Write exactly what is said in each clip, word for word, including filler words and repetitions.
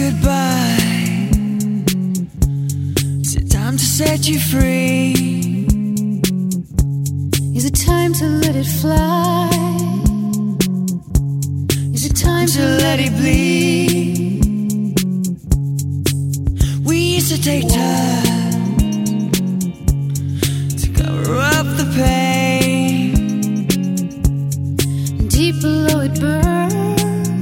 goodbye. Is it time to set you free? Is it time to let it fly? Is it time to let it bleed? We used to take time to cover up the pain. Deep below it burns,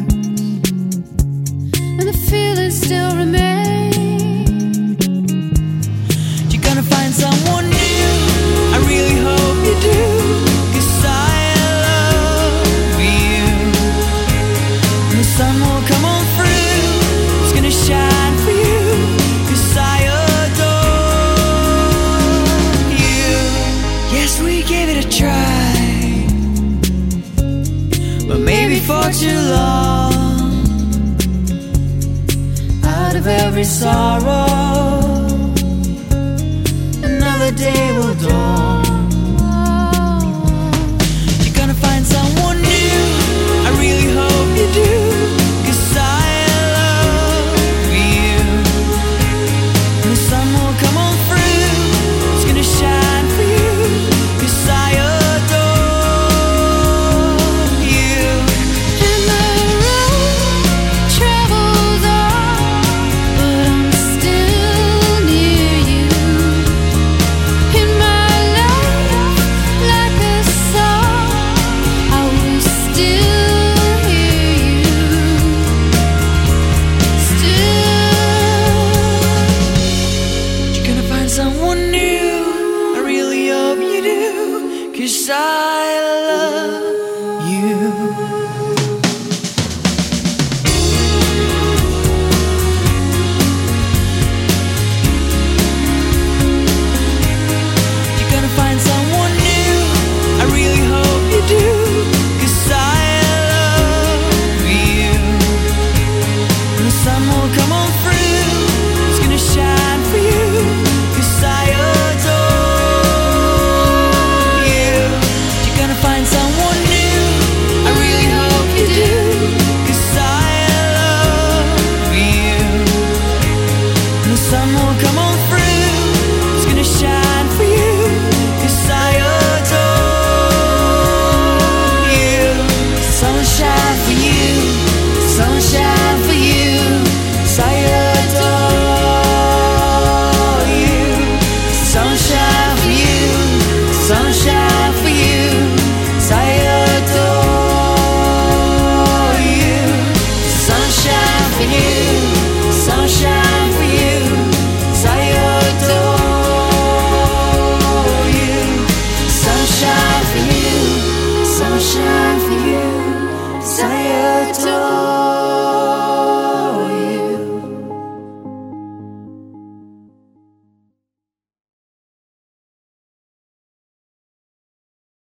and the feelings still remain. You're gonna find someone new, I really hope you do, 'cause I love you. And the sun will come on through, it's gonna shine for you, 'cause I adore you. Yes, we gave it a try, but maybe for too long. Out of every sorrow, another day will dawn. You're gonna find someone new, I really hope you do, 'cause I love you. And the sun will come on through, it's gonna shine for you, 'cause I adore you. And the road travels on, but I'm still near you. In my life, like a song, I will still hear you. Still. You're gonna find someone new, I really hope you do, 'cause I love you. You're gonna find someone new, I really hope you do, 'cause I love you. And the sun will come on through, it's gonna shine for you, 'cause I adore you. You're gonna find someone new, I really hope you do, 'cause I love you. And the sun will come on through, it's gonna shine for you, 'cause I adore you. Sunshine for you, sunshine for you, 'cause I adore you. Sunshine for you, sunshine for you, 'cause I adore you. Sunshine for you, sunshine for you, 'cause I adore you. Sunshine for you, sunshine for you, 'cause I adore